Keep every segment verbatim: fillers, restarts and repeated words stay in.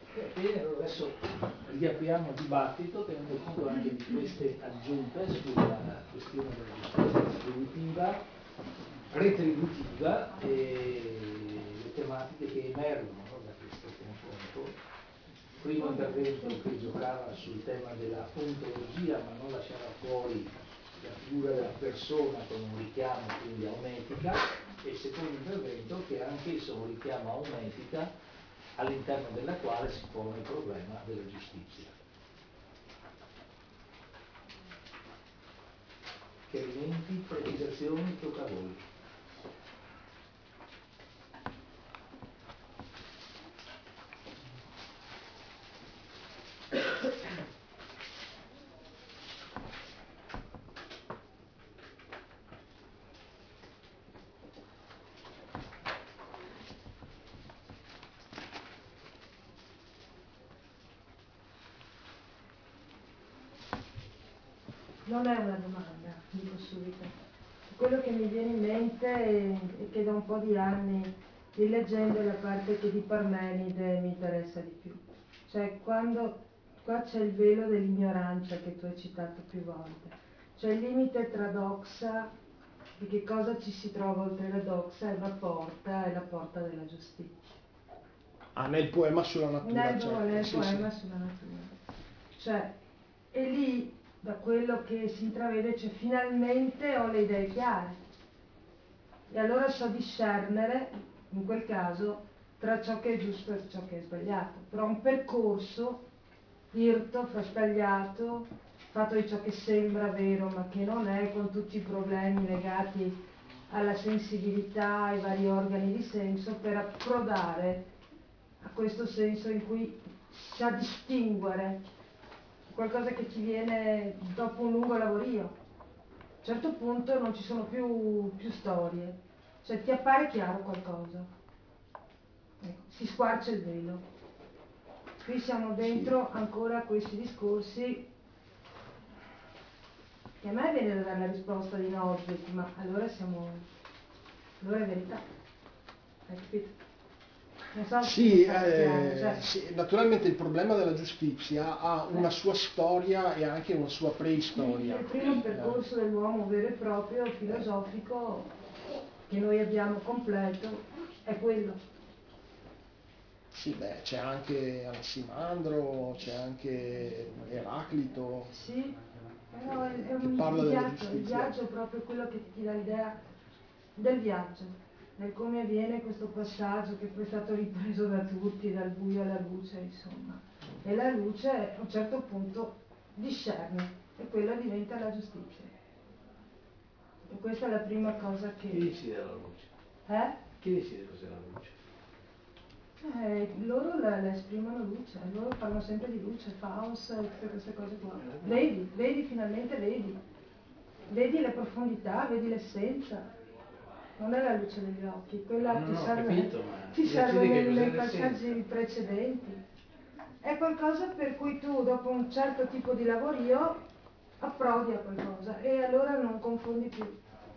Bene, allora adesso riapriamo il dibattito tenendo conto anche di queste aggiunte sulla questione della giustizia distributiva, retributiva e le tematiche che emergono, no, da questo confronto. Primo intervento che giocava sul tema della ontologia, ma non lasciava fuori la figura della persona con un richiamo quindi a un'etica, e il secondo intervento che è anch'esso un richiamo a un'etica all'interno della quale si pone il problema della giustizia. Chiarimenti, precisazioni, tocca a voi. Non è una domanda, dico subito. Quello che mi viene in mente è che da un po' di anni, rileggendo la parte che di Parmenide mi interessa di più. Cioè, quando qua c'è il velo dell'ignoranza che tu hai citato più volte. Cioè, il limite tra doxa e che cosa ci si trova oltre la doxa è la porta, è la porta della giustizia. Ah, nel poema sulla natura. Nel, certo. nel sì, poema sì. sulla natura. Cioè, e lì, da quello che si intravede, cioè finalmente ho le idee chiare. E allora so discernere, in quel caso, tra ciò che è giusto e ciò che è sbagliato. Però un percorso irto, frastagliato, fatto di ciò che sembra vero ma che non è, con tutti i problemi legati alla sensibilità, ai vari organi di senso, per approdare a questo senso in cui sa distinguere qualcosa che ti viene dopo un lungo lavorio. A un certo punto non ci sono più, più storie, cioè ti appare chiaro qualcosa, ecco, si squarcia il velo. Qui siamo dentro ancora a questi discorsi che a me viene da dare la risposta di Norbert, ma allora siamo, allora è verità, hai capito? Non so Sì, se eh, cioè, sì, naturalmente il problema della giustizia ha una sua storia e anche una sua preistoria. il primo percorso dell'uomo vero e proprio, filosofico, che noi abbiamo completo, è quello. Sì, beh, c'è anche Anassimandro, c'è anche Eraclito. Sì, però è, è Che un parla della viaggio, il giustizia. viaggio è proprio quello che ti dà l'idea del viaggio, del come avviene questo passaggio che poi è stato ripreso da tutti, dal buio alla luce, insomma. E la luce a un certo punto discerne e quella diventa la giustizia. E questa è la prima cosa che... Chi decide la luce? Eh? Chi decide cos'è la luce? Eh, loro la, la esprimono luce, loro parlano sempre di luce, Faust, tutte queste cose qua. Vedi, vedi, finalmente vedi. Vedi le profondità, vedi l'essenza. Non è la luce degli occhi, quella No, ti no, serve, capito, ma ti serve decide che nei, cos'è nei passaggi l'essenza. precedenti. È qualcosa per cui tu, dopo un certo tipo di lavorio, approdi a qualcosa e allora non confondi più.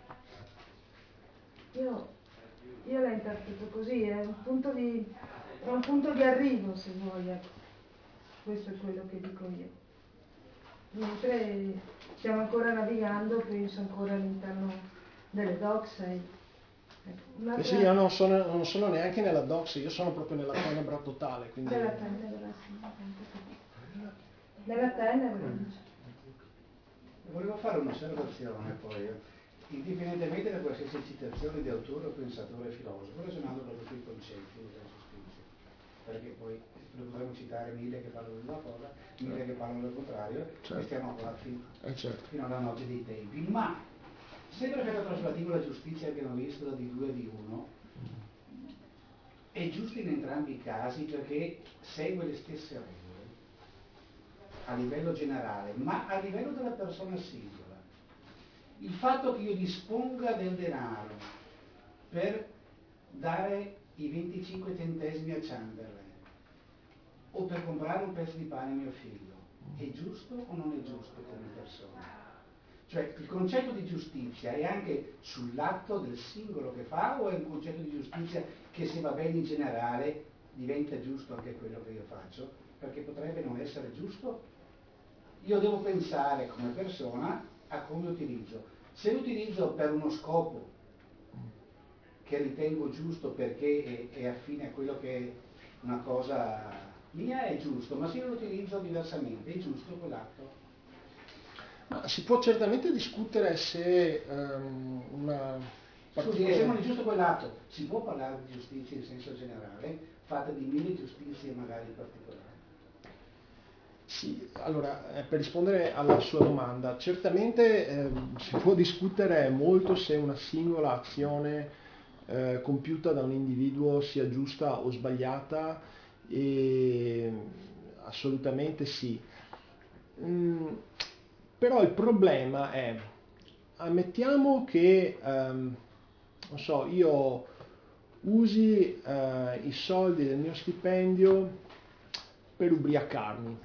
Io, io la interpreto così, è un punto di, è un punto di arrivo, se vuoi, ecco. Questo è quello che dico io. Mentre stiamo ancora navigando, penso ancora all'interno delle doxa. Eh sì, io non sono, non sono neanche nella doxa, io sono proprio nella tenebra totale. Quindi... Nella tenebra, sì. Nella tenebra. Volevo fare un'osservazione poi, indipendentemente da qualsiasi citazione di autore o pensatore filosofo, ragionando proprio sui concetti della giustizia, perché poi lo potremmo citare mille che parlano di una cosa, mille che parlano del contrario, certo. E stiamo qua fino, eh certo. fino alla notte dei tempi. Ma sempre per la traslativo alla giustizia abbiamo visto la di due e di uno, è giusto in entrambi i casi perché segue le stesse regole a livello generale, ma a livello della persona singola. Il fatto che io disponga del denaro per dare i venticinque centesimi a Chamberlain o per comprare un pezzo di pane a mio figlio, è giusto o non è giusto come persona? Cioè il concetto di giustizia è anche sull'atto del singolo che fa o è un concetto di giustizia che se va bene in generale diventa giusto anche quello che io faccio, perché potrebbe non essere giusto. Io devo pensare come persona a come utilizzo. Se lo utilizzo per uno scopo che ritengo giusto perché è, è affine a quello che è una cosa mia, è giusto, ma se io lo utilizzo diversamente, è giusto quell'atto? Ma si può certamente discutere se um, una Scusi, e se non è giusto quell'atto, si può parlare di giustizia in senso generale, fatta di mille giustizie magari particolari? Sì, allora, eh, per rispondere alla sua domanda, certamente eh, si può discutere molto se una singola azione eh, compiuta da un individuo sia giusta o sbagliata, e assolutamente sì. Mm, però il problema è, ammettiamo che, ehm, non so, io usi eh, i soldi del mio stipendio per ubriacarmi.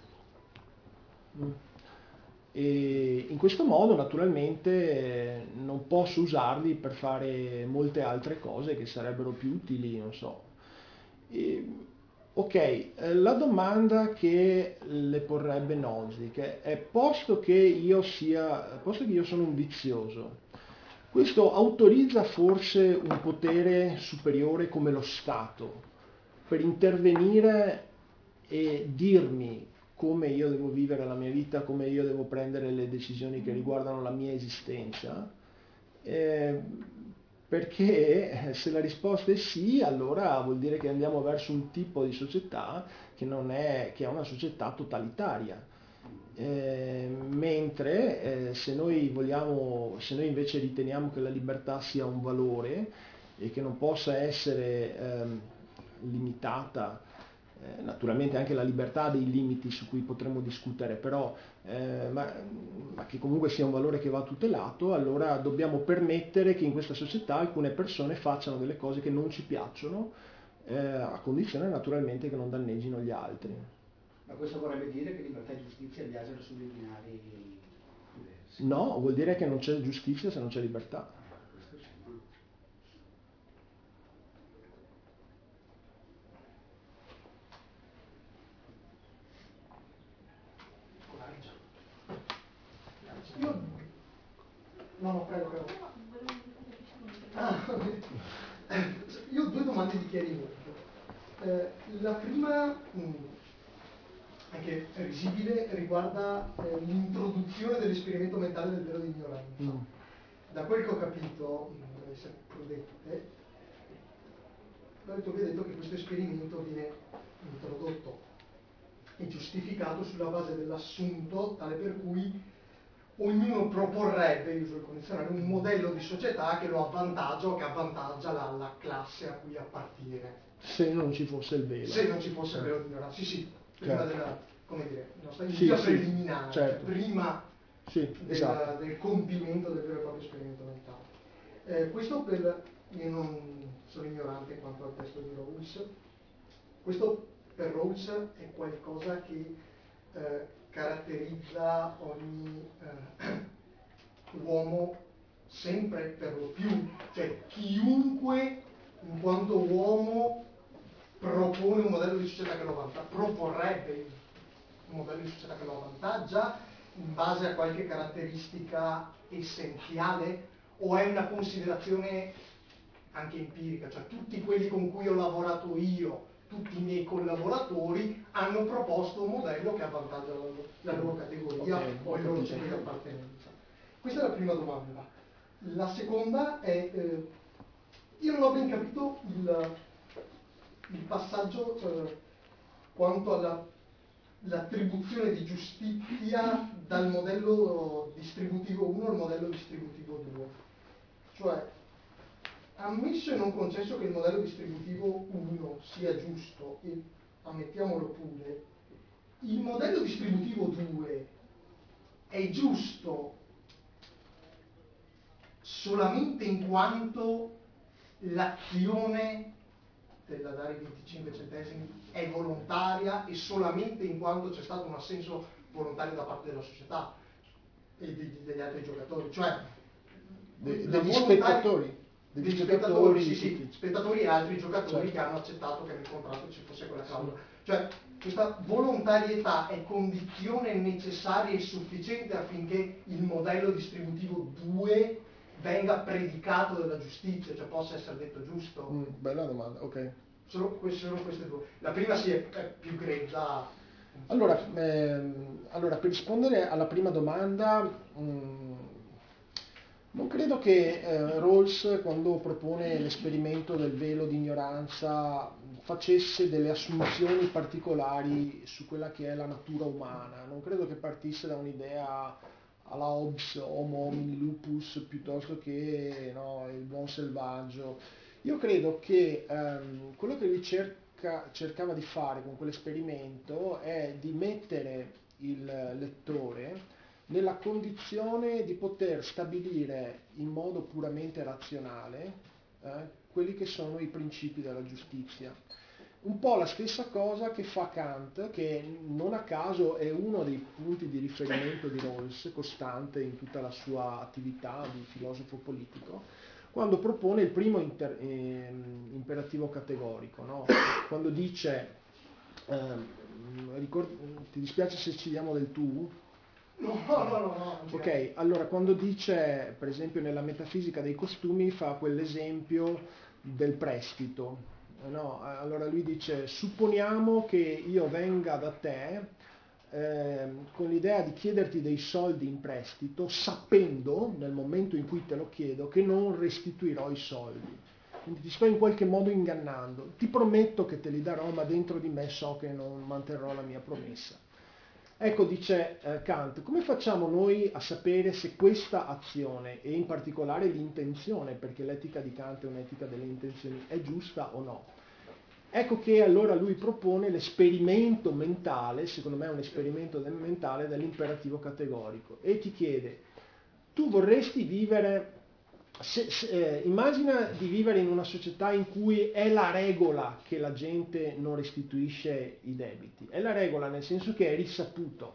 E in questo modo naturalmente non posso usarli per fare molte altre cose che sarebbero più utili, non so. E, ok, la domanda che le porrebbe Nozick è, posto che io sia, posto che io sono un vizioso, questo autorizza forse un potere superiore come lo Stato per intervenire e dirmi come io devo vivere la mia vita, come io devo prendere le decisioni che riguardano la mia esistenza? Eh, perché se la risposta è sì, allora vuol dire che andiamo verso un tipo di società che, non è, che è una società totalitaria. Eh, mentre eh, se noi vogliamo, se noi invece riteniamo che la libertà sia un valore e che non possa essere ehm, limitata, eh, naturalmente anche la libertà ha dei limiti su cui potremmo discutere, però eh, ma, ma che comunque sia un valore che va tutelato, allora dobbiamo permettere che in questa società alcune persone facciano delle cose che non ci piacciono, eh, a condizione naturalmente che non danneggino gli altri. Ma questo vorrebbe dire che libertà e giustizia viaggiano su dei binari diversi? No, vuol dire che non c'è giustizia se non c'è libertà. Questo sì, no? Io... No, no, prego, prego. Ah, io ho due domande di chiarimento. Eh, la prima, mh, anche risibile, riguarda eh, l'introduzione dell'esperimento mentale del velo di ignoranza. Mm. Da quel che ho capito, deve essere prudente, ho detto, vi ho detto che questo esperimento viene introdotto e giustificato sulla base dell'assunto tale per cui ognuno proporrebbe, io uso il condizionale, un modello di società che lo avvantaggia o che avvantaggia la, la classe a cui appartiene. Se non ci fosse il velo. Se non ci fosse il velo di ignoranza, sì, sì, prima certo. della, come dire, nostra sì, via sì, preliminare, certo. prima sì, del, esatto. del compimento del vero e proprio esperimento mentale. Eh, questo per, io non sono ignorante in quanto al testo di Rawls, questo per Rawls è qualcosa che eh, caratterizza ogni eh, uomo sempre per lo più, cioè chiunque in quanto uomo propone un modello di società che lo avvantaggia, proporrebbe un modello di società che lo avvantaggia in base a qualche caratteristica essenziale o è una considerazione anche empirica, cioè tutti quelli con cui ho lavorato io, tutti i miei collaboratori hanno proposto un modello che avvantaggia la loro, la loro categoria okay, o il loro tipo di appartenenza. Questa è la prima domanda. La seconda è, eh, io non ho ben capito il, il passaggio eh, quanto all'attribuzione di giustizia dal modello distributivo uno al modello distributivo due. Cioè, ammesso e non concesso che il modello distributivo uno sia giusto, e ammettiamolo pure, il modello distributivo due è giusto solamente in quanto l'azione della dare venticinque centesimi è volontaria e solamente in quanto c'è stato un assenso volontario da parte della società e degli, degli altri giocatori, cioè De, degli spettatori. degli spettatori, sì, sì, tutti. spettatori e altri giocatori Certo. che hanno accettato che nel contratto ci fosse quella clausola. Cioè, questa volontarietà è condizione necessaria e sufficiente affinché il modello distributivo due venga predicato dalla giustizia, cioè possa essere detto giusto? Mm, bella domanda, ok. Solo, solo queste due. La prima sì è, è più grezza. Allora, ehm, allora, per rispondere alla prima domanda, mh, non credo che eh, Rawls, quando propone l'esperimento del velo di ignoranza, facesse delle assunzioni particolari su quella che è la natura umana. Non credo che partisse da un'idea alla Hobbes, homo homini lupus, piuttosto che no, il buon selvaggio. Io credo che ehm, quello che lui cerca, cercava di fare con quell'esperimento è di mettere il lettore nella condizione di poter stabilire in modo puramente razionale eh, quelli che sono i principi della giustizia. Un po' la stessa cosa che fa Kant, che non a caso è uno dei punti di riferimento di Rawls, costante in tutta la sua attività di filosofo politico, quando propone il primo inter, eh, imperativo categorico, no? Quando dice, eh, ricord- ti dispiace se ci diamo del tu? No, no, no, no. no Ok, allora quando dice, per esempio nella metafisica dei costumi, fa quell'esempio del prestito. No? Allora lui dice, supponiamo che io venga da te eh, con l'idea di chiederti dei soldi in prestito, sapendo nel momento in cui te lo chiedo che non restituirò i soldi. Quindi ti sto in qualche modo ingannando. Ti prometto che te li darò, ma dentro di me so che non manterrò la mia promessa. Ecco, dice eh, Kant, come facciamo noi a sapere se questa azione, e in particolare l'intenzione, perché l'etica di Kant è un'etica delle intenzioni, è giusta o no? Ecco che allora lui propone l'esperimento mentale, secondo me è un esperimento mentale dell'imperativo categorico, e ti chiede, tu vorresti vivere, se, se, eh, immagina di vivere in una società in cui è la regola che la gente non restituisce i debiti, è la regola nel senso che è risaputo.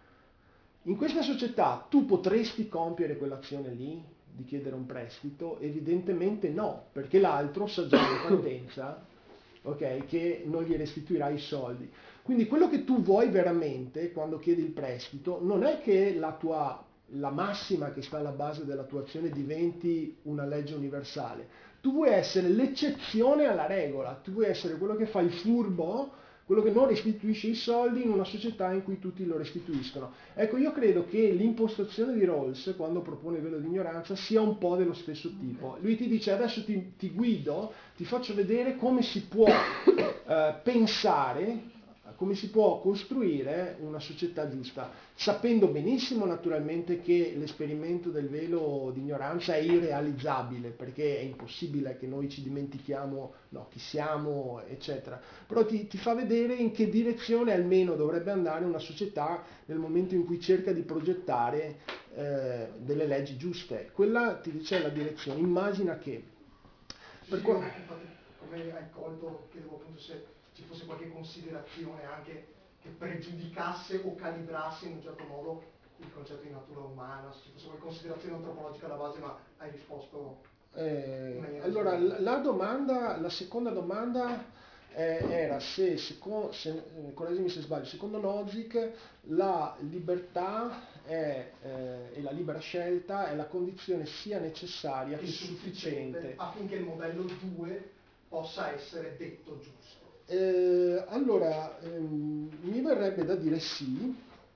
In questa società tu potresti compiere quell'azione lì, di chiedere un prestito? Evidentemente no, perché l'altro sa già in partenza okay, che non gli restituirà i soldi. Quindi quello che tu vuoi veramente quando chiedi il prestito non è che la tua la massima che sta alla base della tua azione diventi una legge universale. Tu vuoi essere l'eccezione alla regola, tu vuoi essere quello che fa il furbo, quello che non restituisce i soldi in una società in cui tutti lo restituiscono. Ecco, io credo che l'impostazione di Rawls, quando propone il velo di ignoranza, sia un po' dello stesso tipo. Lui ti dice, adesso ti, ti guido, ti faccio vedere come si può eh, pensare, come si può costruire una società giusta, sapendo benissimo naturalmente che l'esperimento del velo di ignoranza è irrealizzabile, perché è impossibile che noi ci dimentichiamo no, chi siamo, eccetera. Però ti, ti fa vedere in che direzione almeno dovrebbe andare una società nel momento in cui cerca di progettare eh, delle leggi giuste. Quella ti dice la direzione. Immagina che... Per sì, qua... infatti, come hai colto, chiedevo appunto se ci fosse qualche considerazione anche che pregiudicasse o calibrasse in un certo modo il concetto di natura umana, se ci fosse qualche considerazione antropologica alla base, ma hai risposto eh, in maniera allora la domanda, la seconda domanda eh, era se, secondo, se correggimi se sbaglio, secondo Nozick la libertà è, eh, e la libera scelta è la condizione sia necessaria che sufficiente, sufficiente affinché il modello due possa essere detto giusto. Eh, allora, ehm, mi verrebbe da dire sì,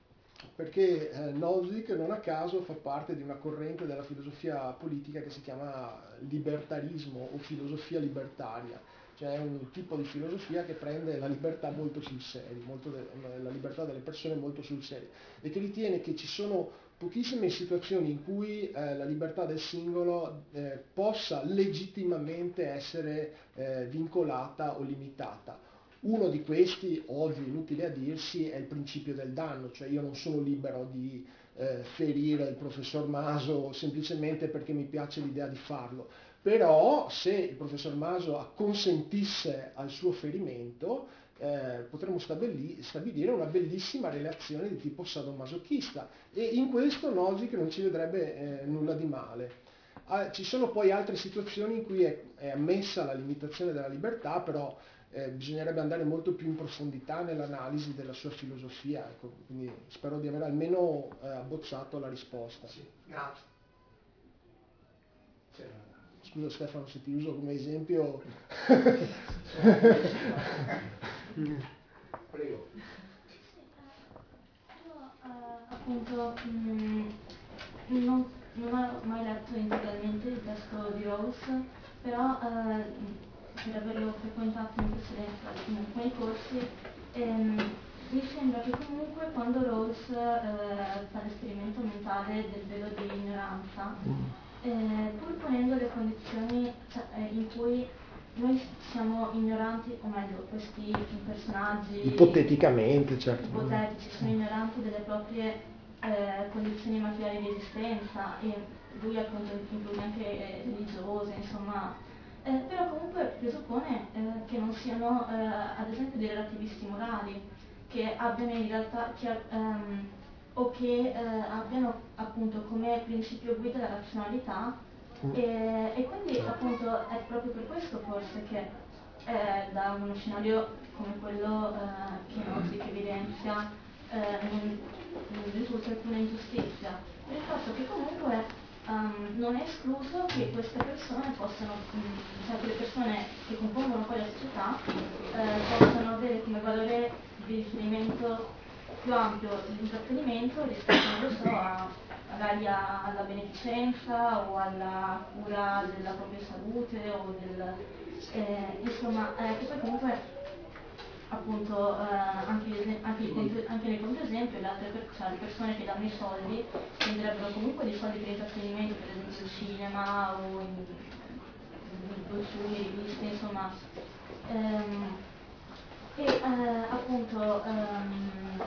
perché eh, Nozick non a caso fa parte di una corrente della filosofia politica che si chiama libertarismo o filosofia libertaria, cioè è un tipo di filosofia che prende la libertà molto sul serio, molto de- la libertà delle persone molto sul serio, e che ritiene che ci sono pochissime situazioni in cui eh, la libertà del singolo eh, possa legittimamente essere eh, vincolata o limitata. Uno di questi, ovvio, inutile a dirsi, è il principio del danno, cioè io non sono libero di eh, ferire il professor Maso semplicemente perché mi piace l'idea di farlo, però se il professor Maso acconsentisse al suo ferimento, Eh, potremmo stabili- stabilire una bellissima relazione di tipo sadomasochista, e in questo Nozick non ci vedrebbe eh, nulla di male. Ah, ci sono poi altre situazioni in cui è, è ammessa la limitazione della libertà, però eh, bisognerebbe andare molto più in profondità nell'analisi della sua filosofia, ecco, quindi spero di aver almeno eh, abbozzato la risposta. Sì, grazie. Scusa Stefano se ti uso come esempio. Prego. Appunto mh, non, non ho mai letto integralmente il testo di Rawls, però eh, per averlo frequentato in precedenza in alcuni corsi, ehm, mi sembra che comunque quando Rawls eh, fa l'esperimento mentale del velo di ignoranza, eh, pur ponendo le condizioni cioè, eh, in cui noi siamo ignoranti, o meglio, questi personaggi Ipoteticamente, certo. ipotetici sono ignoranti delle proprie eh, condizioni materiali di esistenza, e lui appunto include anche eh, religiose, insomma, eh, però comunque presuppone eh, che non siano eh, ad esempio dei relativisti morali, che abbiano in realtà che, ehm, o che eh, abbiano appunto come principio guida la razionalità. E, e quindi appunto è proprio per questo forse che eh, da uno scenario come quello eh, che Nozick evidenzia eh, non, non risulta alcuna ingiustizia, per il fatto che comunque um, non è escluso che queste persone possano, mh, cioè che le persone che compongono poi la società eh, possano avere come valore di riferimento più ampio l'intrattenimento rispetto, non lo so, a magari alla beneficenza o alla cura della propria salute o del, eh, insomma, eh, che poi comunque appunto eh, anche, anche, anche nel controesempio le altre per, cioè, le persone che danno i soldi spenderebbero comunque dei soldi per intrattenimento, per esempio il cinema o in, in dolciumi, riviste, insomma. Ehm, e eh, appunto ehm,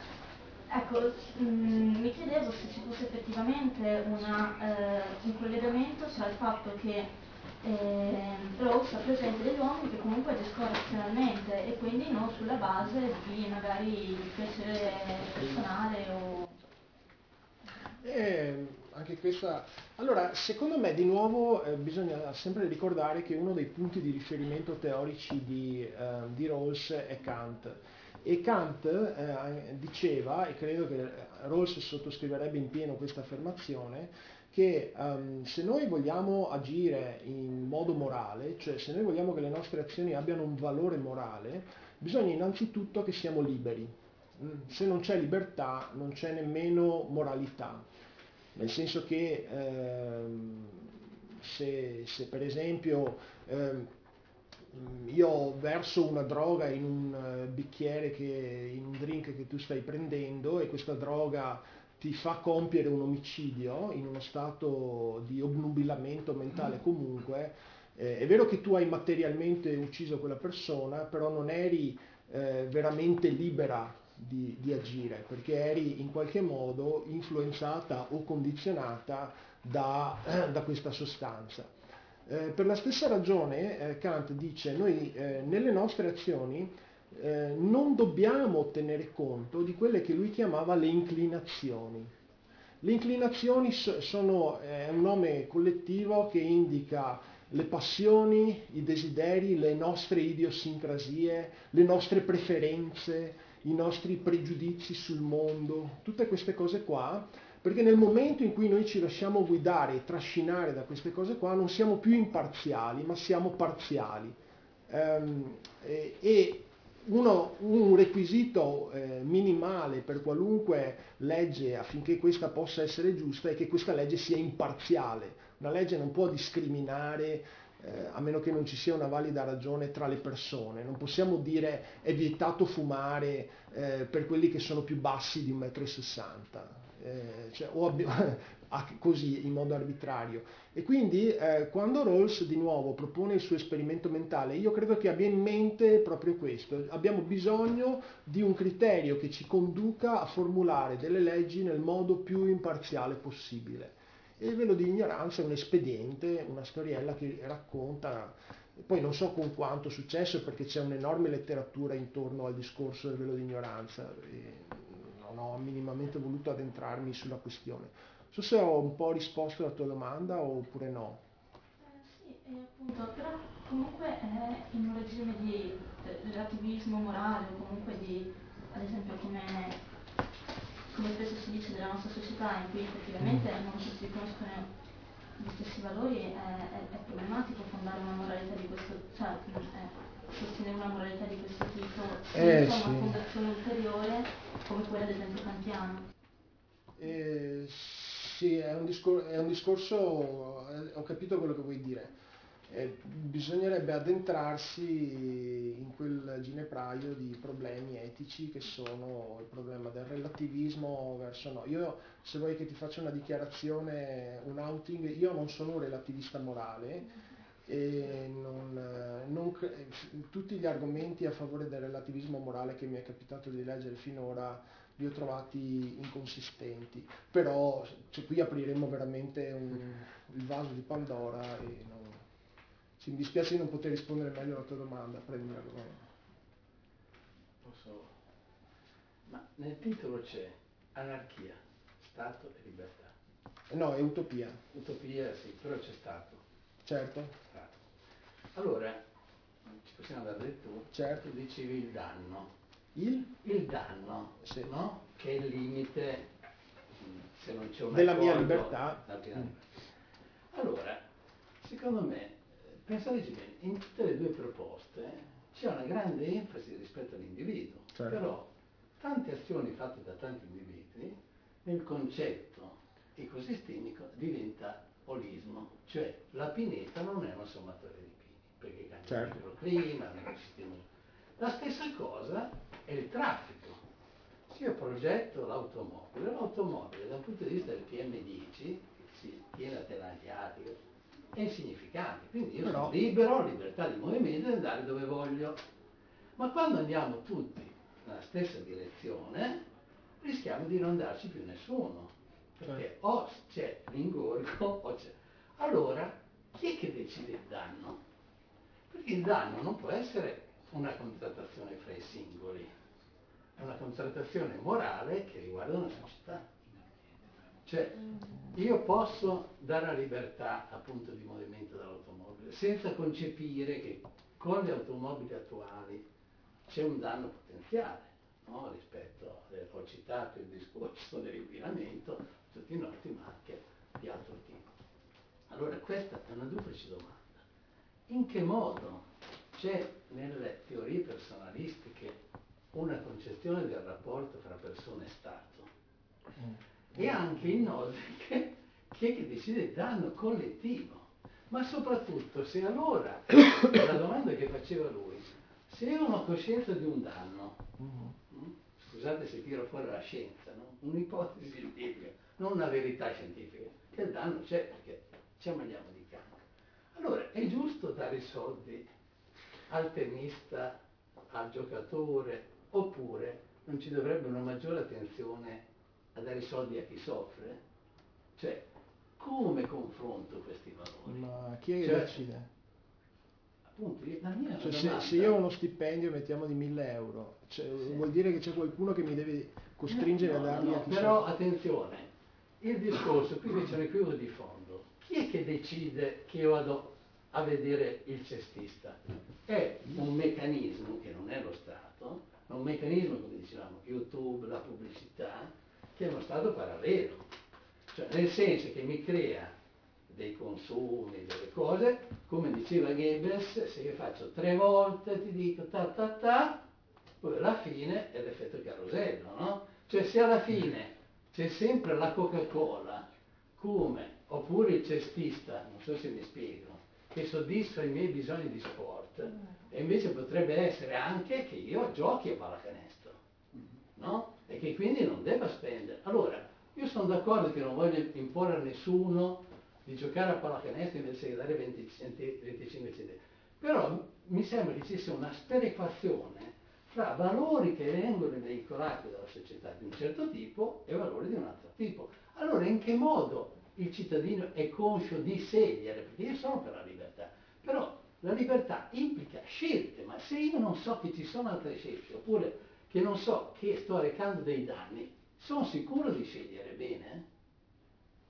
ecco, mh, mi chiedevo se ci fosse effettivamente una, eh, un collegamento tra il fatto che eh, Rawls rappresenta degli uomini che comunque agiscono razionalmente e quindi non sulla base di magari piacere personale o... Eh, anche questa... Allora, secondo me di nuovo eh, bisogna sempre ricordare che uno dei punti di riferimento teorici di, eh, di Rawls è Kant. E Kant eh, diceva, e credo che Rawls sottoscriverebbe in pieno questa affermazione, che um, se noi vogliamo agire in modo morale, cioè se noi vogliamo che le nostre azioni abbiano un valore morale, bisogna innanzitutto che siamo liberi. Se non c'è libertà non c'è nemmeno moralità, nel senso che ehm, se, se per esempio ehm, io verso una droga in un bicchiere, che, in un drink che tu stai prendendo, e questa droga ti fa compiere un omicidio in uno stato di obnubilamento mentale comunque, eh, è vero che tu hai materialmente ucciso quella persona, però non eri eh, veramente libera di, di agire, perché eri in qualche modo influenzata o condizionata da, da questa sostanza. Eh, per la stessa ragione eh, Kant dice noi eh, nelle nostre azioni eh, non dobbiamo tenere conto di quelle che lui chiamava le inclinazioni. Le inclinazioni so, sono eh, un nome collettivo che indica le passioni, i desideri, le nostre idiosincrasie, le nostre preferenze, i nostri pregiudizi sul mondo, tutte queste cose qua, perché nel momento in cui noi ci lasciamo guidare e trascinare da queste cose qua non siamo più imparziali, ma siamo parziali. Ehm, e, e uno, un requisito eh, minimale per qualunque legge affinché questa possa essere giusta è che questa legge sia imparziale. Una legge non può discriminare eh, a meno che non ci sia una valida ragione tra le persone. Non possiamo dire è vietato fumare eh, per quelli che sono più bassi di un metro e sessanta. Eh, cioè, o abbi- così in modo arbitrario. E quindi eh, quando Rawls di nuovo propone il suo esperimento mentale, io credo che abbia in mente proprio questo: abbiamo bisogno di un criterio che ci conduca a formulare delle leggi nel modo più imparziale possibile. E il velo di ignoranza è un espediente, una storiella che racconta, poi non so con quanto successo perché c'è un'enorme letteratura intorno al discorso del velo di ignoranza, e non ho minimamente voluto addentrarmi sulla questione. so se ho un po' risposto alla tua domanda oppure no. Eh, sì, eh, appunto, però comunque è in un regime di eh, relativismo morale o comunque di, ad esempio, come, come spesso si dice della nostra società in cui effettivamente non tutti riconoscono gli stessi valori, è, è, è problematico fondare una moralità di questo, cioè eh, sostenere una moralità di questo tipo Eh senza sì. una fondazione ulteriore come quella ad esempio kantiana. Eh, sì, è un discor- è un discorso, eh, ho capito quello che vuoi dire. Eh, bisognerebbe addentrarsi in quel ginepraio di problemi etici che sono il problema del relativismo verso no. Io, se vuoi che ti faccia una dichiarazione, un outing, io non sono un relativista morale e non, eh, non cre- tutti gli argomenti a favore del relativismo morale che mi è capitato di leggere finora li ho trovati inconsistenti, però cioè, qui apriremo veramente un, il vaso di Pandora e non, sì, mi dispiace di non poter rispondere meglio alla tua domanda, prendi l'argomento. Posso... Ma nel titolo c'è anarchia, Stato e libertà. No, è utopia. Utopia sì, però c'è Stato. Certo. Stato. Allora, ci possiamo dare del tu? Certo. Tu dicevi il danno. Il? Il danno, Sì. no? Che è il limite, se non c'è un della accordo, mia libertà. della mia libertà. Allora, secondo me, pensateci bene, in tutte le due proposte c'è una grande enfasi rispetto all'individuo, Certo. però tante azioni fatte da tanti individui, nel concetto ecosistemico diventa olismo, cioè la pineta non è una sommatoria di pini, perché cambia Certo. il microclima, l'ecosistema. La stessa cosa è il traffico. Se io progetto l'automobile, l'automobile dal punto di vista del P M dieci, che si tiene a tela adriatica, è insignificante, quindi io Però... sono libero, ho libertà di movimento di andare dove voglio. Ma quando andiamo tutti nella stessa direzione, rischiamo di non darci più nessuno, perché o c'è l'ingorgo o c'è... Allora, chi è che decide il danno? Perché il danno non può essere una contrattazione fra i singoli, è una contrattazione morale che riguarda una società. Cioè, io posso dare la libertà appunto di movimento dell'automobile senza concepire che con le automobili attuali c'è un danno potenziale, no? Rispetto, eh, ho citato il discorso dell'inquinamento, tutti noti, ma anche di altro tipo. Allora questa è una duplice domanda. In che modo c'è nelle teorie personalistiche una concezione del rapporto fra persona e Stato? E anche in Nozick, chi è che decide il danno collettivo? Ma soprattutto se allora, la domanda che faceva lui, se io non ho coscienza di un danno, mh, scusate se tiro fuori la scienza, no? Un'ipotesi scientifica, non una verità scientifica, che il danno c'è perché ci ammaliamo di cancro. Allora è giusto dare i soldi al tennista, al giocatore, oppure non ci dovrebbe una maggiore attenzione a dare i soldi a chi soffre? Cioè, come confronto questi valori? Ma chi è che Cioè, decide? Appunto, la mia è una Cioè, se, domanda. se io ho uno stipendio, mettiamo di mille euro, cioè, Sì. vuol dire che c'è qualcuno che mi deve costringere No, no, a darli no, a chi però soffre. attenzione, il discorso, qui c'è un equivoco di fondo. Chi è che decide che io vado a vedere il cestista? È un meccanismo che non è lo Stato, è un meccanismo, come dicevamo, YouTube, la pubblicità, che è uno Stato parallelo. Cioè, nel senso che mi crea dei consumi, delle cose, come diceva Goebbels, se io faccio tre volte ti dico ta ta ta, poi alla fine è l'effetto carosello, no? Cioè se alla fine c'è sempre la Coca-Cola come, oppure il cestista, non so se mi spiego, che soddisfa i miei bisogni di sport, e invece potrebbe essere anche che io giochi a pallacanestro, no? E che quindi non debba spendere. Allora, io sono d'accordo che non voglio imporre a nessuno di giocare a pallacanestro invece che dare venti centi, venticinque centesimi. Però mi sembra che ci sia una sperequazione fra valori che vengono veicolati dalla società di un certo tipo e valori di un altro tipo. Allora in che modo il cittadino è conscio di scegliere? Perché io sono per la libertà, però la libertà implica scelte, ma se io non so che ci sono altre scelte, oppure che non so che sto recando dei danni, sono sicuro di scegliere bene?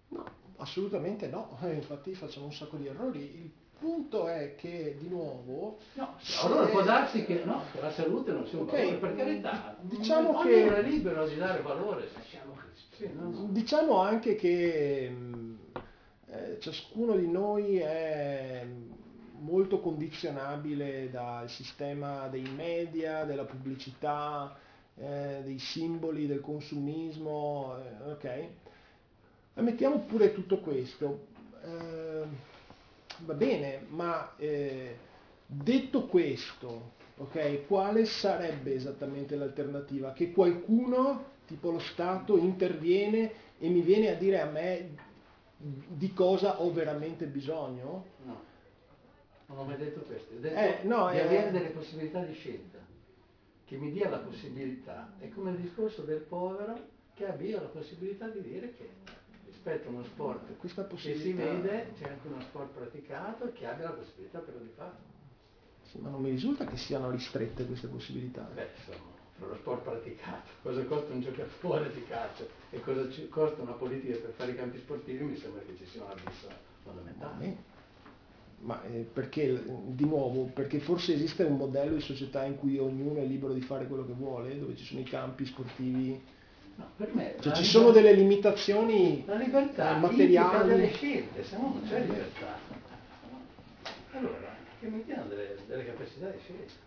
No, assolutamente no, eh, infatti facciamo un sacco di errori. Il punto è che, di nuovo, No, se- allora può darsi che no, che la salute non sia un Ok, valore, per carità, diciamo ognuno che- è libero di dare valore. Lasciamo che sì, no, no. diciamo anche che mh, eh, ciascuno di noi è molto condizionabile dal sistema dei media, della pubblicità, eh, dei simboli, del consumismo, eh, ok? Ammettiamo pure tutto questo. Eh, va bene, ma eh, detto questo, ok, quale sarebbe esattamente l'alternativa? Che qualcuno, tipo lo Stato, interviene e mi viene a dire a me di cosa ho veramente bisogno? No, non ho mai detto questo, ho detto Eh, no, di eh. avere delle possibilità di scelta, che mi dia la possibilità, è come il discorso del povero, che abbia la possibilità di dire che rispetto a uno sport Questa che si possibilità... vede, c'è anche uno sport praticato e che abbia la possibilità però di farlo. Sì, ma non mi risulta che siano ristrette queste possibilità. Beh, insomma, per lo sport praticato, cosa costa un giocatore di calcio e cosa ci costa una politica per fare i campi sportivi, mi sembra che ci sia una abisso fondamentale. Eh, Ma eh, perché, di nuovo, perché forse esiste un modello di società in cui ognuno è libero di fare quello che vuole, dove ci sono i campi sportivi, No, per me cioè la ci liber- sono delle limitazioni la libertà eh, implica delle materiali. scelte, se no non c'è libertà. Allora, che mi diano delle, delle capacità di scelta.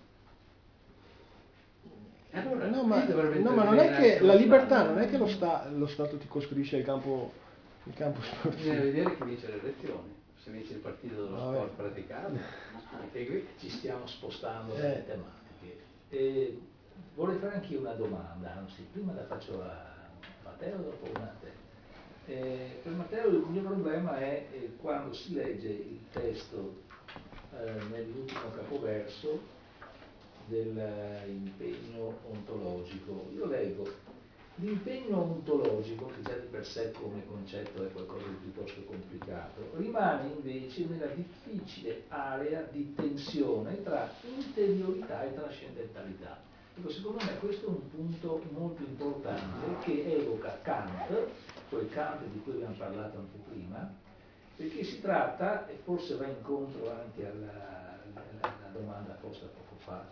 E allora, No, qui ma, dovrebbe no, ma non è intervenire che anche la lo libertà Stato. non è che lo, sta, lo Stato ti costrisce il campo, il campo Bisogna sportivo. vedere chi vince le elezioni. Se vince il partito dello Vabbè. sport praticato, anche qui ci stiamo spostando Eh. dalle tematiche. E vorrei fare anche io una domanda, anzi prima la faccio a Matteo dopo una a te. Eh, per Matteo il mio problema è eh, quando si legge il testo eh, nell'ultimo capoverso dell'impegno ontologico. Io leggo l'impegno ontologico, che già di per sé come concetto è qualcosa di piuttosto complicato, rimane invece nella difficile area di tensione tra interiorità e trascendentalità. Ecco, secondo me questo è un punto molto importante che evoca Kant, quel Kant di cui abbiamo parlato anche prima, perché si tratta, e forse va incontro anche alla, alla, alla domanda posta poco fa,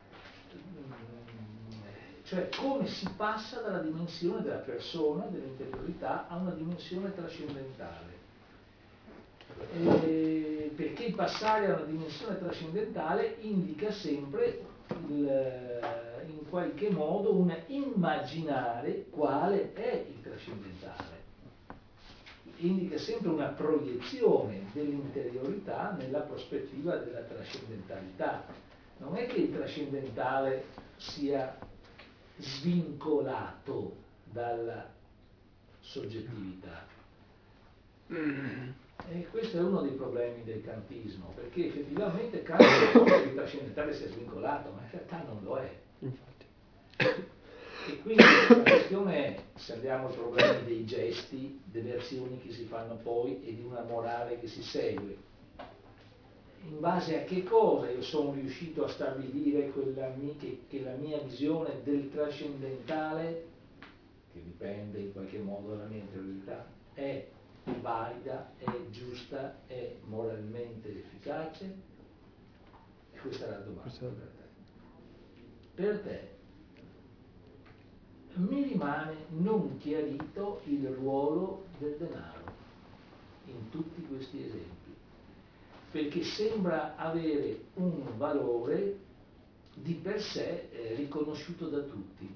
cioè come si passa dalla dimensione della persona, dell'interiorità, a una dimensione trascendentale. E perché passare a una dimensione trascendentale indica sempre il, in qualche modo un immaginare quale è il trascendentale. Indica sempre una proiezione dell'interiorità nella prospettiva della trascendentalità. Non è che il trascendentale sia svincolato dalla soggettività. E questo è uno dei problemi del kantismo, perché effettivamente Kant pensa che il trascendentale sia svincolato, ma in realtà non lo è. Infatti. E quindi la questione è, se abbiamo i problemi dei gesti, delle azioni che si fanno poi e di una morale che si segue, in base a che cosa io sono riuscito a stabilire quella mia, che, che la mia visione del trascendentale, che dipende in qualche modo dalla mia interiorità, è valida, è giusta, è moralmente efficace? E questa è la domanda per te. Per te mi rimane non chiarito il ruolo del denaro in tutti questi esempi, perché sembra avere un valore di per sé eh, riconosciuto da tutti.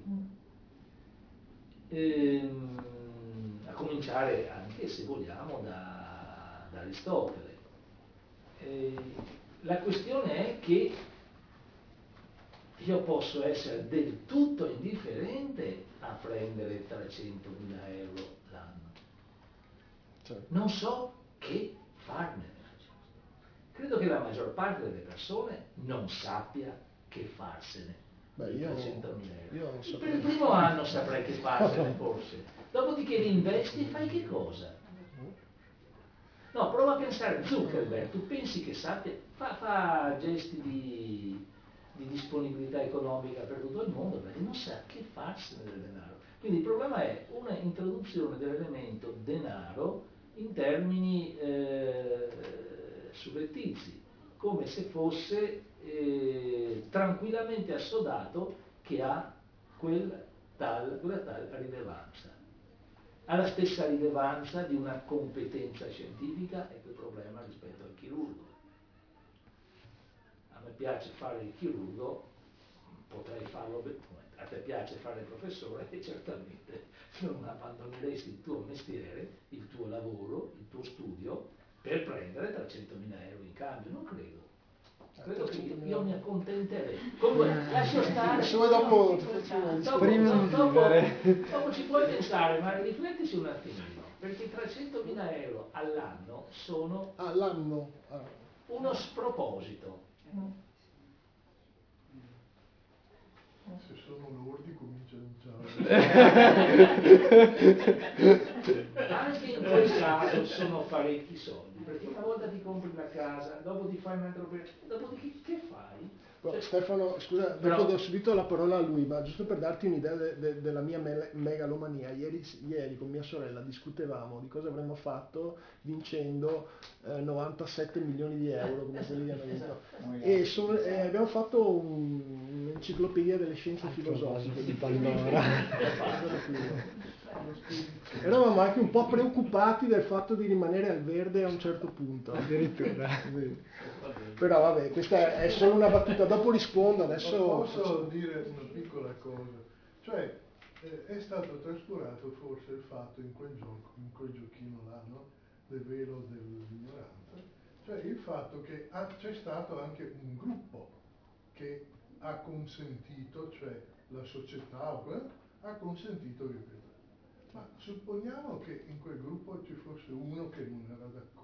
Ehm, a cominciare anche, se vogliamo, da, da Aristotele. Eh, la questione è che io posso essere del tutto indifferente a prendere trecentomila euro l'anno. Certo. Non so che farne. Credo che la maggior parte delle persone non sappia che farsene. Beh, io, trecentomila euro. io non Per il saprei. primo anno saprei che farsene forse. Dopodiché li investi e fai che cosa? No, prova a pensare, Zuckerberg, tu pensi che sappia, fa, fa gesti di, di disponibilità economica per tutto il mondo perché non sa che farsene del denaro. Quindi il problema è una introduzione dell'elemento denaro in termini eh, surrettizi, come se fosse eh, tranquillamente assodato che ha quel tal, quella tal rilevanza. Ha la stessa rilevanza di una competenza scientifica, ecco il problema rispetto al chirurgo. A me piace fare il chirurgo, potrei farlo, a te piace fare il professore e certamente non abbandoneresti il tuo mestiere, il tuo lavoro, il tuo studio per prendere trecentomila euro in cambio, non credo. Credo che io mi accontenterei. Comunque, lascia stare. Se vuoi dopo, dopo, no, dopo, dopo ci puoi pensare, ma riflettici un attimino, perché trecentomila euro all'anno sono ah, l'anno. Ah. uno sproposito. Se sono lordi cominciano già. Anche in quel caso sono parecchi soldi, perché una volta ti compri la casa, dopo ti fai un altro per... dopo di che fai? Cioè, Stefano, scusa, però... dopo do subito la parola a lui, ma giusto per darti un'idea de, de, della mia me megalomania, ieri, ieri con mia sorella discutevamo di cosa avremmo fatto vincendo eh, novantasette milioni di euro come quelli che hanno vinto. E, so, e abbiamo fatto un'enciclopedia delle scienze filosofiche di Pandora. Eravamo anche un po' preoccupati del fatto di rimanere al verde a un certo punto. Addirittura. Sì. Però vabbè, questa è solo una battuta, dopo rispondo, adesso... Posso faccio... dire una piccola cosa? Cioè, eh, è stato trascurato forse il fatto in quel gioco, in quel giochino là, no? Del velo dell'ignoranza, cioè il fatto che c'è stato anche un gruppo che ha consentito, cioè la società o quella, ha consentito che questo. Ma supponiamo che in quel gruppo ci fosse uno che non era d'accordo.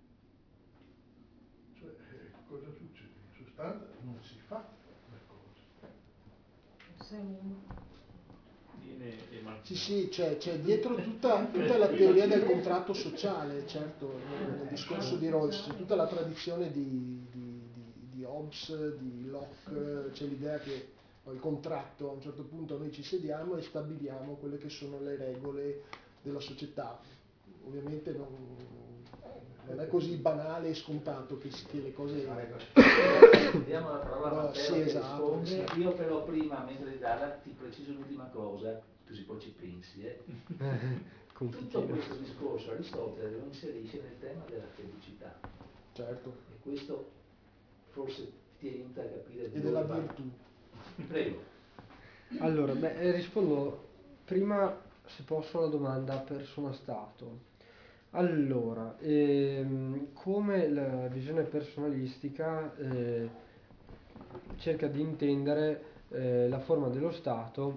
Cioè, eh, cosa succede? In sostanza non si fa la cosa. Sei uno. Sì, sì, c'è, c'è dietro tutta, tutta la teoria del contratto sociale, certo, nel discorso di Rawls, c'è tutta la tradizione di, di, di, di Hobbes, di Locke, c'è l'idea che il contratto, a un certo punto noi ci sediamo e stabiliamo quelle che sono le regole della società. Ovviamente non, non è così banale e scontato che, che le cose... Diamo la parola a Matteo sì, che esatto, risponde. sì. Io però prima, mentre di darla, ti preciso l'ultima cosa, così poi ci pensi. Eh. Tutto questo discorso Aristotele lo inserisce nel tema della felicità. Certo. E questo forse ti aiuta a capire... E della virtù. Prego. Allora, beh, rispondo prima, se posso, alla domanda persona-stato. Allora, ehm, come la visione personalistica eh, cerca di intendere eh, la forma dello Stato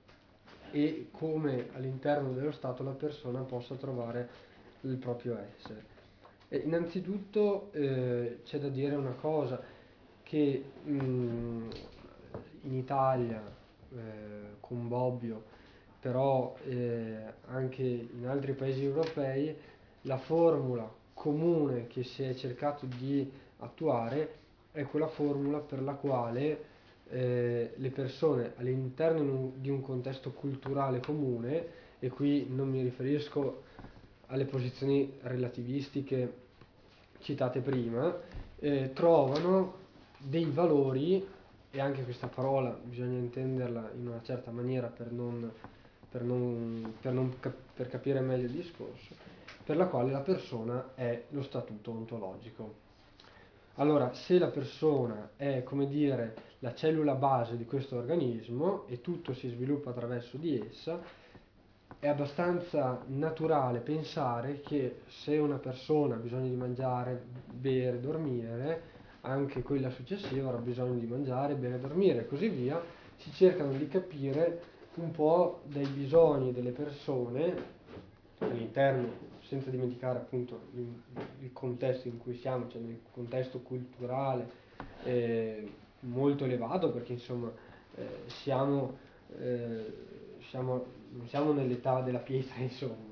e come all'interno dello Stato la persona possa trovare il proprio essere. E innanzitutto eh, c'è da dire una cosa, che mh, in Italia, eh, con Bobbio, però eh, anche in altri paesi europei, la formula comune che si è cercato di attuare è quella formula per la quale eh, le persone all'interno di un contesto culturale comune, e qui non mi riferisco alle posizioni relativistiche citate prima, eh, trovano dei valori, e anche questa parola bisogna intenderla in una certa maniera per non, per non, per non cap- per capire meglio il discorso, per la quale la persona è lo statuto ontologico. Allora, se la persona è, come dire, la cellula base di questo organismo e tutto si sviluppa attraverso di essa, è abbastanza naturale pensare che se una persona ha bisogno di mangiare, bere, dormire, anche quella successiva avrà bisogno di mangiare, bere, dormire e così via. Si cercano di capire un po' dai bisogni delle persone all'interno, senza dimenticare appunto il, il contesto in cui siamo, cioè nel contesto culturale eh, molto elevato, perché insomma eh, siamo, eh, siamo, non siamo nell'età della pietra, insomma,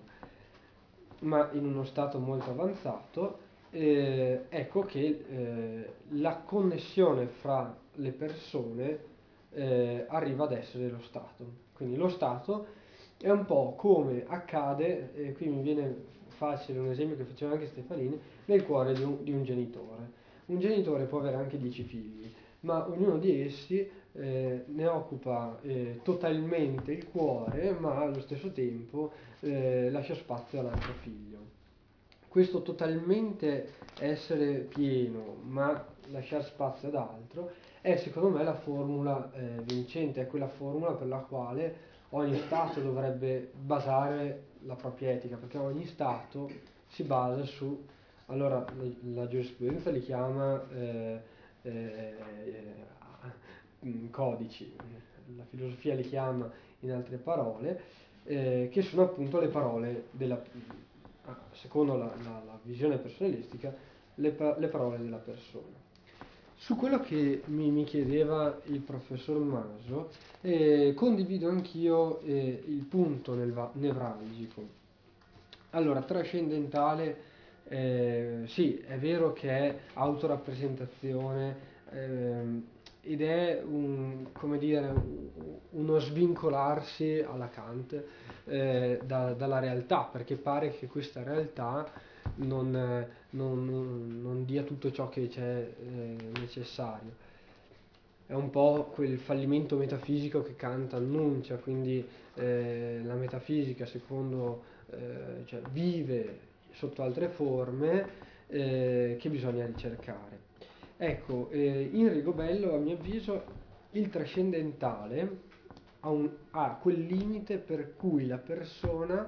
ma in uno stato molto avanzato. Eh, ecco che eh, la connessione fra le persone eh, arriva ad essere lo Stato. Quindi lo Stato è un po' come accade, e qui mi viene facile un esempio che faceva anche Stefanini, nel cuore di un, di un genitore. Un genitore può avere anche dieci figli, ma ognuno di essi eh, ne occupa eh, totalmente il cuore, ma allo stesso tempo eh, lascia spazio all'altro figlio. Questo totalmente essere pieno, ma lasciare spazio ad altro, è secondo me la formula eh, vincente, è quella formula per la quale ogni Stato dovrebbe basare la propria etica, perché ogni Stato si basa su, allora la, la giurisprudenza li chiama eh, eh, eh, codici, la filosofia li chiama in altre parole, eh, che sono appunto le parole della, secondo la, la, la visione personalistica, le, le parole della persona. Su quello che mi, mi chiedeva il professor Maso, eh, condivido anch'io eh, il punto nel, nevralgico. Allora, trascendentale, eh, sì, è vero che è autorappresentazione eh, ed è un, come dire, uno svincolarsi alla Kant eh, da, dalla realtà, perché pare che questa realtà non, non, non, non dia tutto ciò che c'è eh, necessario. È un po' quel fallimento metafisico che Kant annuncia, quindi eh, la metafisica secondo eh, cioè, vive sotto altre forme eh, che bisogna ricercare. Ecco, eh, in Rigobello a mio avviso il trascendentale ha, un, ha quel limite per cui la persona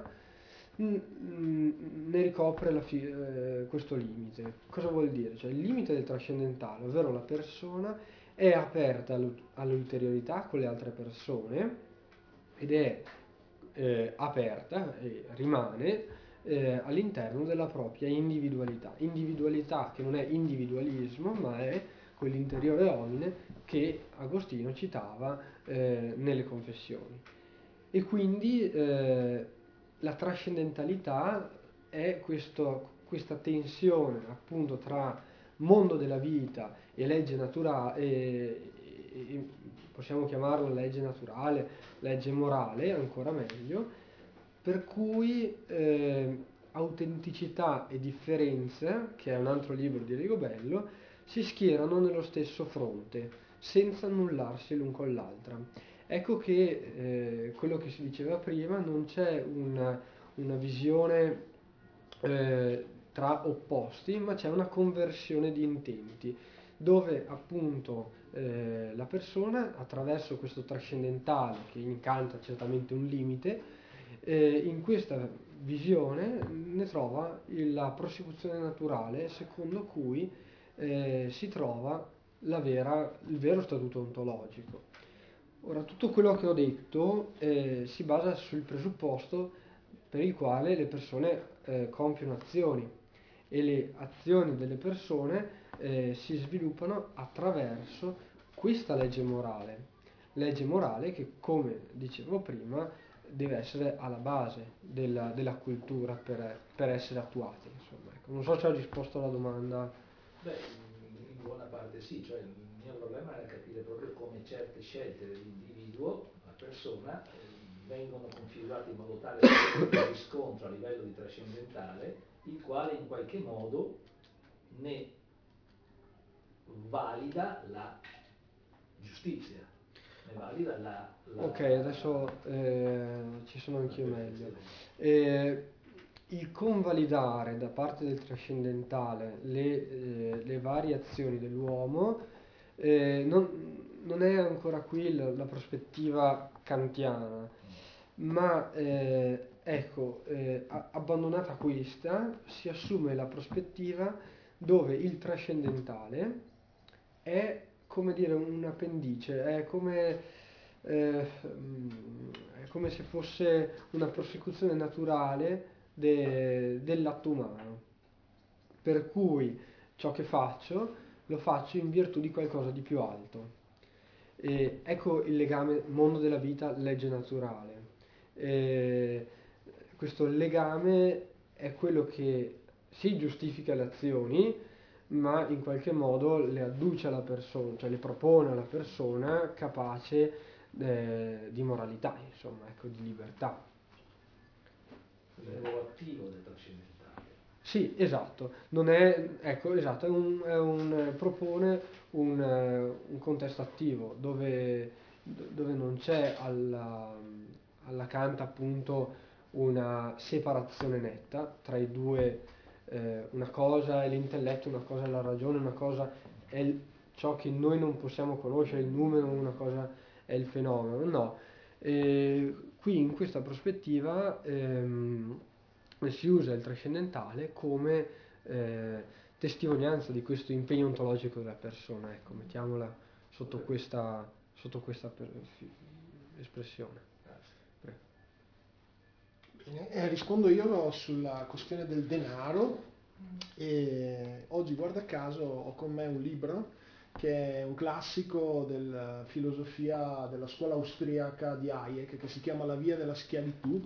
ne ricopre la fi- eh, questo limite. Cosa vuol dire? Cioè il limite del trascendentale, ovvero la persona è aperta all'ulteriorità con le altre persone ed è eh, aperta e rimane eh, all'interno della propria individualità. Individualità che non è individualismo, ma è quell'interiore homine che Agostino citava eh, nelle Confessioni. E quindi eh, la trascendentalità è questo, questa tensione appunto tra mondo della vita e legge naturale, e, e, possiamo chiamarla legge naturale, legge morale, ancora meglio, per cui eh, autenticità e differenza, che è un altro libro di Rigobello, si schierano nello stesso fronte, senza annullarsi l'un con l'altra. Ecco che eh, quello che si diceva prima, non c'è una, una visione eh, tra opposti, ma c'è una conversione di intenti, dove appunto eh, la persona, attraverso questo trascendentale, che incanta certamente un limite, eh, in questa visione ne trova la prosecuzione naturale, secondo cui eh, si trova la vera, il vero statuto ontologico. Ora, tutto quello che ho detto eh, si basa sul presupposto per il quale le persone eh, compiono azioni, e le azioni delle persone eh, si sviluppano attraverso questa legge morale. Legge morale che, come dicevo prima, deve essere alla base della, della cultura per, per essere attuata. Insomma. Ecco, non so se ho risposto alla domanda. Beh, in buona parte sì, cioè il mio problema era capire proprio come certe scelte dell'individuo, la persona, eh, vengono configurate in modo tale che c'è un riscontro a livello di trascendentale, il quale in qualche modo ne valida la giustizia, ne valida la... la ok, adesso eh, ci sono anch'io meglio. Eh, il convalidare da parte del trascendentale le, eh, le varie azioni dell'uomo eh, non, non è ancora qui la, la prospettiva kantiana, ma eh, ecco, eh, abbandonata questa, si assume la prospettiva dove il trascendentale è come dire un appendice, è come, eh, è come se fosse una prosecuzione naturale de, dell'atto umano, per cui ciò che faccio lo faccio in virtù di qualcosa di più alto. E ecco il legame mondo della vita, legge naturale. E questo legame è quello che si giustifica le azioni, ma in qualche modo le adduce alla persona, cioè le propone alla persona capace eh, di moralità, insomma, ecco, di libertà. Il ruolo attivo del trascendentale. Sì, esatto, non è, ecco, esatto, è un, è un, propone un, un contesto attivo dove, dove non c'è alla, alla Kant appunto una separazione netta tra i due, eh, una cosa è l'intelletto, una cosa è la ragione, una cosa è il, ciò che noi non possiamo conoscere, il numero, una cosa è il fenomeno, no. E qui in questa prospettiva ehm, si usa il trascendentale come eh, testimonianza di questo impegno ontologico della persona, ecco, mettiamola sotto questa, sotto questa per, fi, espressione. Prego. Bene, eh, rispondo io sulla questione del denaro. E oggi, guarda caso, ho con me un libro che è un classico della filosofia della scuola austriaca di Hayek, che si chiama La via della schiavitù,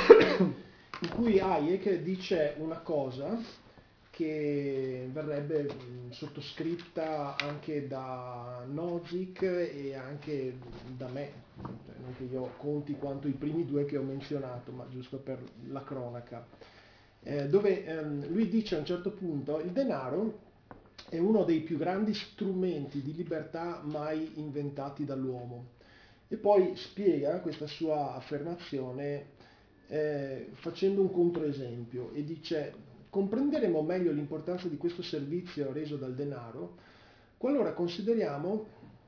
in cui Hayek dice una cosa che verrebbe mh, sottoscritta anche da Nozick e anche da me, cioè, non che io conti quanto i primi due che ho menzionato, ma giusto per la cronaca, eh, dove ehm, lui dice a un certo punto: il denaro è uno dei più grandi strumenti di libertà mai inventati dall'uomo. E poi spiega questa sua affermazione eh, facendo un controesempio e dice: comprenderemo meglio l'importanza di questo servizio reso dal denaro qualora consideriamo,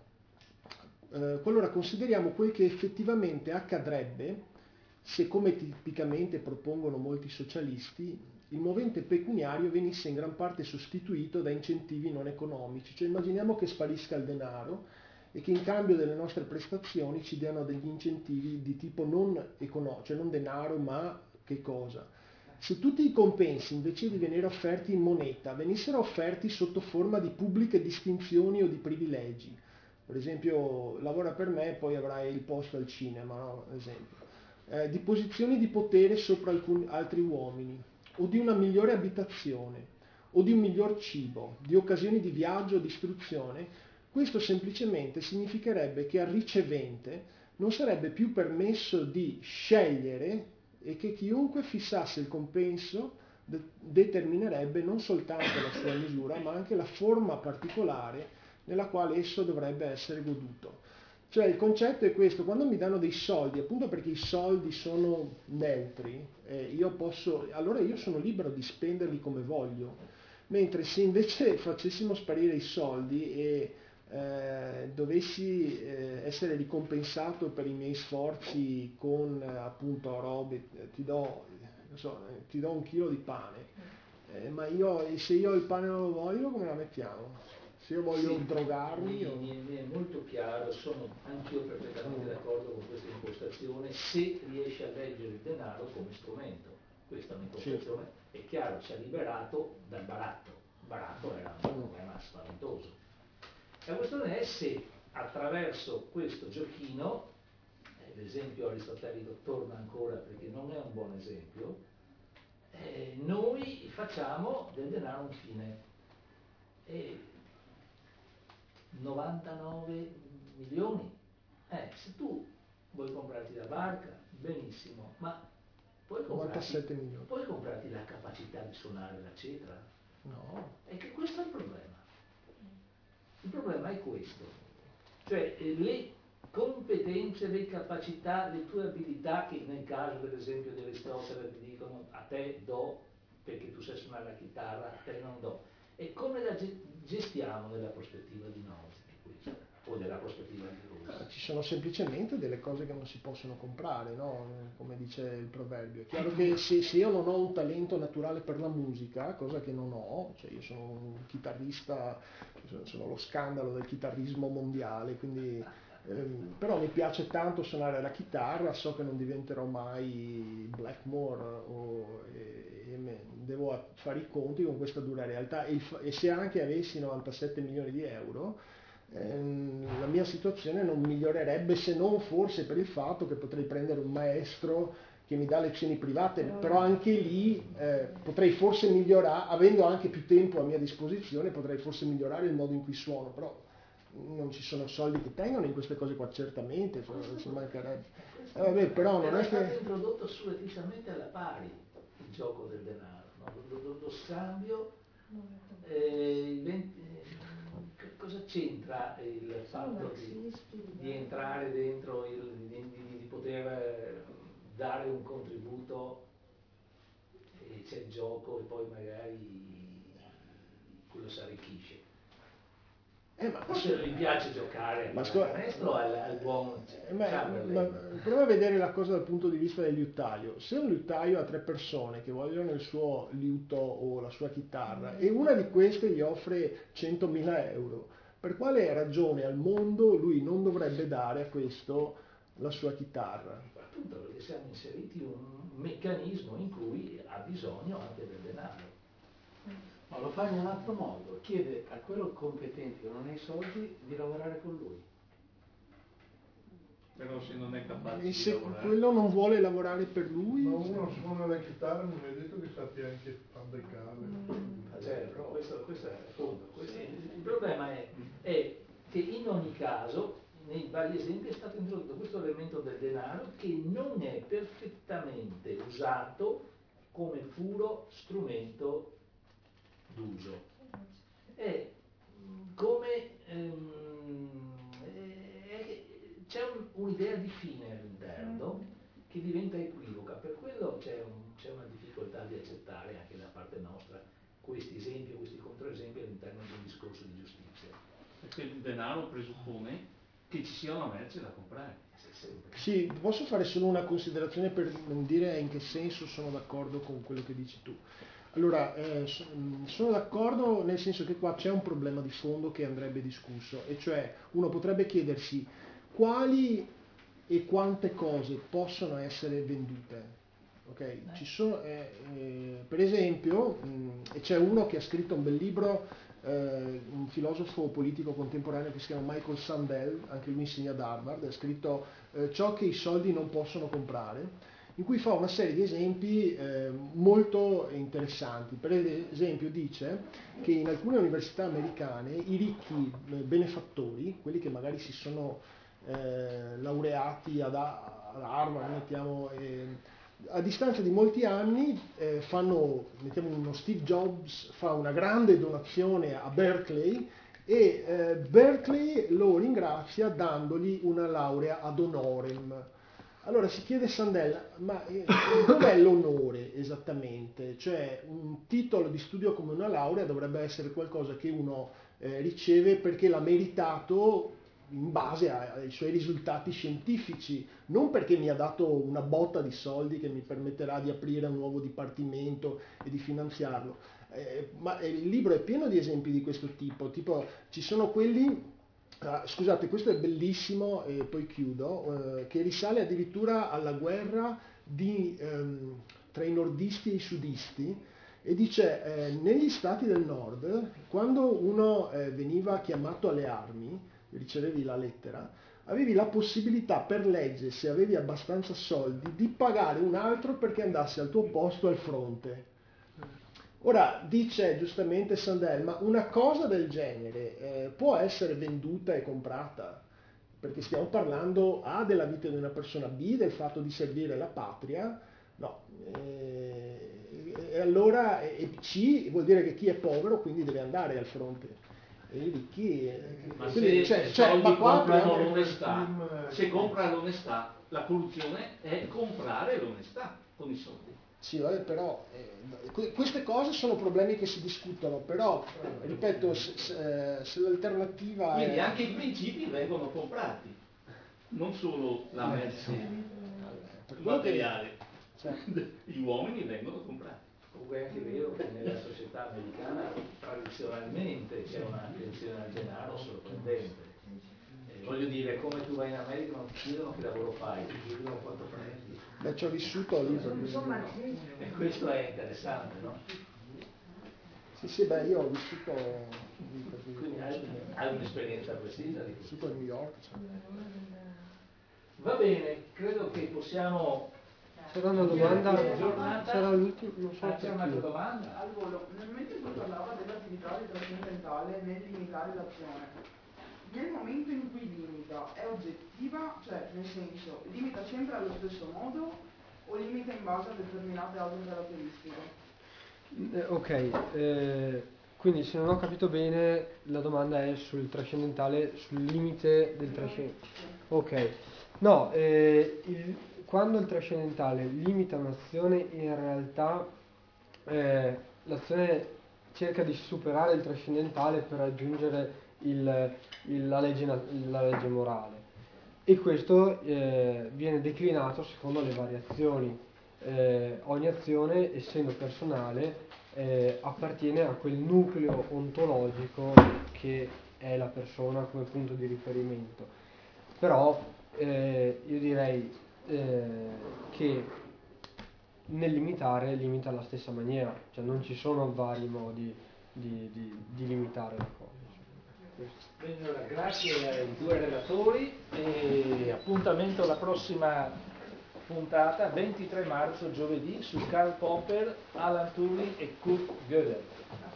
eh, qualora consideriamo quel che effettivamente accadrebbe se, come tipicamente propongono molti socialisti, il movente pecuniario venisse in gran parte sostituito da incentivi non economici. Cioè immaginiamo che sparisca il denaro e che in cambio delle nostre prestazioni ci diano degli incentivi di tipo non economico, cioè non denaro, ma che cosa? Se tutti i compensi, invece di venire offerti in moneta, venissero offerti sotto forma di pubbliche distinzioni o di privilegi, per esempio lavora per me e poi avrai il posto al cinema, no? Esempio. Eh, di posizioni di potere sopra alcuni altri uomini, o di una migliore abitazione, o di un miglior cibo, di occasioni di viaggio o di istruzione, questo semplicemente significherebbe che al ricevente non sarebbe più permesso di scegliere e che chiunque fissasse il compenso de- determinerebbe non soltanto la sua misura, ma anche la forma particolare nella quale esso dovrebbe essere goduto. Cioè il concetto è questo: quando mi danno dei soldi, appunto perché i soldi sono neutri, eh, io posso, allora io sono libero di spenderli come voglio, mentre se invece facessimo sparire i soldi e eh, dovessi eh, essere ricompensato per i miei sforzi con eh, appunto robe, ti do, non so, ti do un chilo di pane, eh, ma io se io il pane non lo voglio, come la mettiamo? Se io voglio Sì, drogarmi mi, o... mi, mi è molto chiaro, sono anch'io perfettamente d'accordo con questa impostazione, se riesce a leggere il denaro come strumento. Questa è un'impostazione, sì. È chiaro, ci ha liberato dal baratto. Il baratto era un problema spaventoso. La questione è se attraverso questo giochino, eh, l'esempio aristotelico torna ancora perché non è un buon esempio, eh, noi facciamo del denaro un fine. E novantanove milioni. Eh, se tu vuoi comprarti la barca, benissimo, ma puoi comprarti, milioni. puoi comprarti la capacità di suonare la cetra? No. E che questo è il problema. Il problema è questo. Cioè le competenze, le capacità, le tue abilità, che nel caso dell'esempio di Aristotele ti dicono a te do perché tu sai suonare la chitarra, a te non do. E come la gestiamo nella prospettiva di Nozick o nella prospettiva di Rawls? Ci sono semplicemente delle cose che non si possono comprare, no? Come dice il proverbio. È chiaro che se, se io non ho un talento naturale per la musica, cosa che non ho, cioè io sono un chitarrista, sono lo scandalo del chitarrismo mondiale, quindi ehm, però mi piace tanto suonare la chitarra, so che non diventerò mai Blackmore o, e, e me, devo fare i conti con questa dura realtà e, il, e se anche avessi novantasette milioni di euro, ehm, la mia situazione non migliorerebbe, se non forse per il fatto che potrei prendere un maestro che mi dà lezioni private, però anche lì eh, potrei forse migliorare, avendo anche più tempo a mia disposizione, potrei forse migliorare il modo in cui suono, però non ci sono soldi che tengono in queste cose qua, certamente, ci mancherebbe. Eh, vabbè, però non Era è stato che... introdotto surrettiziamente alla pari il gioco del denaro, no? lo, lo- lo scambio, eh, il venti- che cosa c'entra il fatto di, di entrare dentro, il, di, di- di poter eh, dare un contributo e c'è il gioco e poi magari quello si arricchisce. Eh, ma Forse non gli piace giocare a Ma scusa- pallacanestro al, al buon Eh, ma- Chamberlain. ma- prova a vedere la cosa dal punto di vista del liutaio. Se un liutaio ha tre persone che vogliono il suo liuto o la sua chitarra e una di queste gli offre centomila euro, per quale ragione al mondo lui non dovrebbe dare a questo la sua chitarra? Appunto perché siamo inseriti in un meccanismo in cui ha bisogno anche del denaro. Ma lo fa in un altro modo, chiede a quello competente che non ha i soldi di lavorare con lui. Però se non è capace E di se lavorare, quello non vuole lavorare per lui? Ma uno suona la chitarra, non è detto che sappia anche fabbricarle. Certo, questo, questo è appunto. questo è- il problema è, è che in ogni caso, nei vari esempi, è stato introdotto questo elemento del denaro che non è perfettamente usato come puro strumento d'uso. È mm, come ehm, è- è- c'è un- un'idea di fine all'interno che diventa equivoca, per quello c'è, un- c'è una difficoltà di accettare anche da parte nostra questi esempi o questi controesempi all'interno di un discorso di giustizia. perché il denaro presuppone che ci sia una merce da comprare. Sempre. Sì, posso fare solo una considerazione per dire in che senso sono d'accordo con quello che dici tu. Allora, eh, so- mh, sono d'accordo nel senso che qua c'è un problema di fondo che andrebbe discusso, e cioè uno potrebbe chiedersi quali e quante cose possono essere vendute. Ok? Ci sono, eh, eh, per esempio, mh, e c'è uno che ha scritto un bel libro, eh, un filosofo politico contemporaneo che si chiama Michael Sandel, anche lui insegna ad Harvard, ha scritto eh, Ciò che i soldi non possono comprare, in cui fa una serie di esempi eh, molto interessanti. Per esempio dice che in alcune università americane i ricchi eh, benefattori, quelli che magari si sono eh, laureati ad, ad Harvard, mettiamo, eh, a distanza di molti anni eh, fanno, mettiamo uno Steve Jobs fa una grande donazione a Berkeley e eh, Berkeley lo ringrazia dandogli una laurea ad honorem. Allora si chiede Sandel, ma eh, dov'è l'onore esattamente? Cioè un titolo di studio come una laurea dovrebbe essere qualcosa che uno eh, riceve perché l'ha meritato in base ai suoi risultati scientifici, non perché mi ha dato una botta di soldi che mi permetterà di aprire un nuovo dipartimento e di finanziarlo. Eh, ma eh, il libro è pieno di esempi di questo tipo, tipo ci sono quelli... Ah, scusate, questo è bellissimo e poi chiudo, eh, che risale addirittura alla guerra di, ehm, tra i nordisti e i sudisti, e dice eh, negli stati del nord, quando uno eh, veniva chiamato alle armi, ricevevi la lettera, avevi la possibilità per legge, se avevi abbastanza soldi, di pagare un altro perché andasse al tuo posto al fronte. Ora dice giustamente Sandel, ma una cosa del genere eh, può essere venduta e comprata, perché stiamo parlando A della vita di una persona, B del fatto di servire la patria, no, eh, e allora e C vuol dire che chi è povero quindi deve andare al fronte. E i ricchi, eh, Ma quindi, se cioè, i cioè, soldi ma qua comprano apriamo- l'onestà, se compra l'onestà, la corruzione è comprare l'onestà con i soldi. Sì, vabbè, però eh, que- queste cose sono problemi che si discutono, però ripeto, se, se- se l'alternativa Quindi è... anche i principi vengono comprati, non solo la merce per quello che- materiale, cioè, gli uomini vengono comprati. Comunque è anche vero che nella società americana tradizionalmente c'è un'attenzione al denaro sorprendente. Eh, voglio dire, come tu vai in America non ti chiedono che lavoro fai, ti chiedono quanto prendi. beh, ci ho vissuto lì. per Sono cui- marxisti. E questo è interessante, no? Sì, sì, beh, io ho vissuto lì per cui Quindi hai, conosco bene. hai un'esperienza precisa di Ho questo. vissuto a New York. Cioè. Va bene, credo che possiamo... C'era una domanda, Buona giornata. c'era l'ultimo, non so Ah, c'è per un'altra chi. domanda? Al volo, nel momento in cui parlava dell'attività di trascendentale nel limitare l'azione, nel momento in cui limita è oggettiva, cioè nel senso limita sempre allo stesso modo o limita in base a determinate altre caratteristiche? Eh, ok, eh, quindi se non ho capito bene la domanda è sul trascendentale, sul limite del trascendentale. Ok, no, eh, il- quando il trascendentale limita un'azione in realtà eh, l'azione cerca di superare il trascendentale per raggiungere il- il- la, legge, na- la legge morale e questo eh, viene declinato secondo le variazioni. Eh, ogni azione, essendo personale, eh, appartiene a quel nucleo ontologico che è la persona come punto di riferimento. Però eh, io direi eh, che nel limitare limita alla stessa maniera, cioè non ci sono vari modi di, di- di limitare la cosa. Bene, allora, grazie ai due relatori e appuntamento alla prossima puntata, ventitré marzo, giovedì, su Karl Popper, Alan Turing e Kurt Gödel.